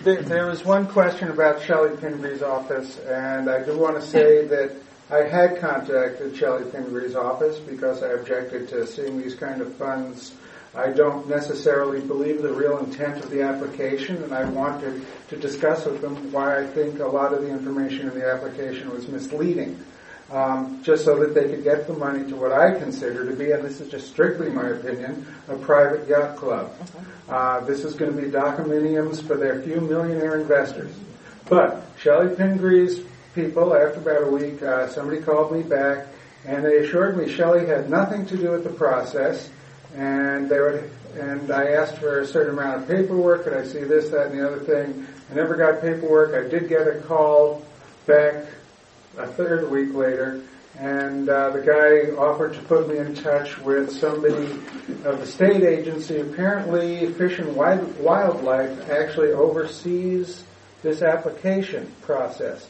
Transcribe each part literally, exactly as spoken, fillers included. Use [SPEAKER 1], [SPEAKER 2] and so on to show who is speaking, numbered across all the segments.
[SPEAKER 1] there, there was one question about Shelley Pingree's office, and I do want to say that I had contacted Shelley Pingree's office because I objected to seeing these kind of funds. I don't necessarily believe the real intent of the application, and I wanted to discuss with them why I think a lot of the information in the application was misleading, um, just so that they could get the money to what I consider to be, and this is just strictly my opinion, a private yacht club. Uh, this is going to be documentariums for their few millionaire investors. But Shelley Pingree's people, after about a week, uh, somebody called me back, and they assured me Shelley had nothing to do with the process. And they would, and I asked for a certain amount of paperwork. Could I see this, that, and the other thing? I never got paperwork. I did get a call back a third week later, and uh, the guy offered to put me in touch with somebody of the state agency. Apparently, Fish and Wildlife actually oversees this application process.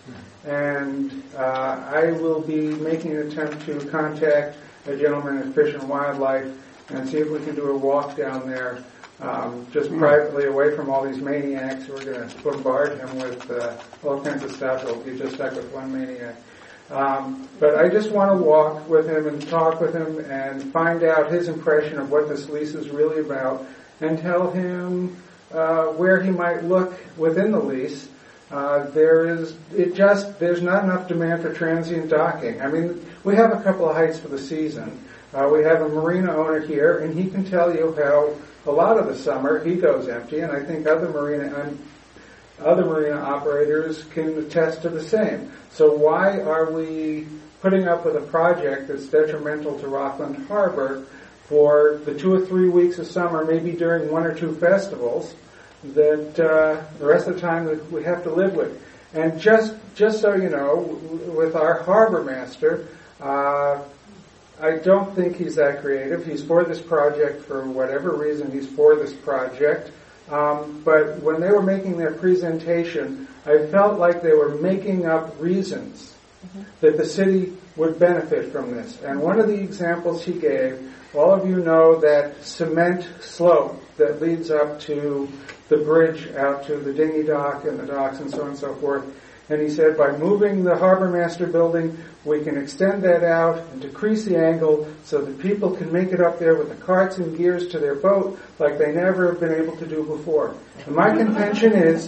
[SPEAKER 1] And uh, I will be making an attempt to contact a gentleman at Fish and Wildlife and see if we can do a walk down there, um, just privately away from all these maniacs who are going to bombard him with uh, all kinds of stuff. He'll be just stuck with one maniac. Um, but I just want to walk with him and talk with him and find out his impression of what this lease is really about, and tell him uh, where he might look within the lease. Uh, there is, it just, there's not enough demand for transient docking. I mean, we have a couple of heights for the season. Uh, we have a marina owner here, and he can tell you how a lot of the summer he goes empty, and I think other marina um, other marina operators can attest to the same. So why are we putting up with a project that's detrimental to Rockland Harbor for the two or three weeks of summer, maybe during one or two festivals, that uh, the rest of the time that we have to live with? And just just so you know, with our harbor master, uh, I don't think he's that creative. He's for this project for whatever reason. He's for this project. Um, but when they were making their presentation, I felt like they were making up reasons mm-hmm. that the city would benefit from this. And one of the examples he gave, all of you know that cement slope that leads up to the bridge out to the dinghy dock and the docks and so on and so forth. And he said, by moving the Harbor Master building, we can extend that out and decrease the angle so that people can make it up there with the carts and gears to their boat like they never have been able to do before. And my contention is,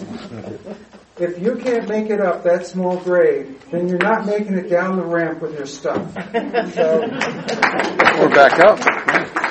[SPEAKER 1] if you can't make it up that small grade, then you're not making it down the ramp with your stuff. So,
[SPEAKER 2] we're back up.